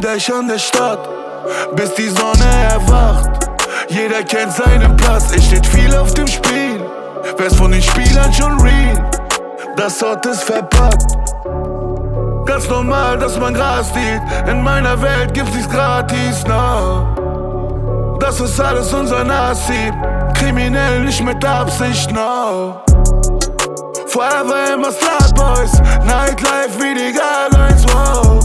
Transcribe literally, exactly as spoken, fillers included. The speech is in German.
gleich an der Stadt, bis die Sonne erwacht. Jeder kennt seinen Platz, es steht viel auf dem Spiel. Wer's von den Spielern schon real, das Ort ist verpackt. Ganz normal, dass man Gras sieht, in meiner Welt gibt's nichts gratis, no. Das ist alles unser Nasib, kriminell nicht mit Absicht, no. Forever immer Slutboys, Nightlife wie die Guidelines, wow.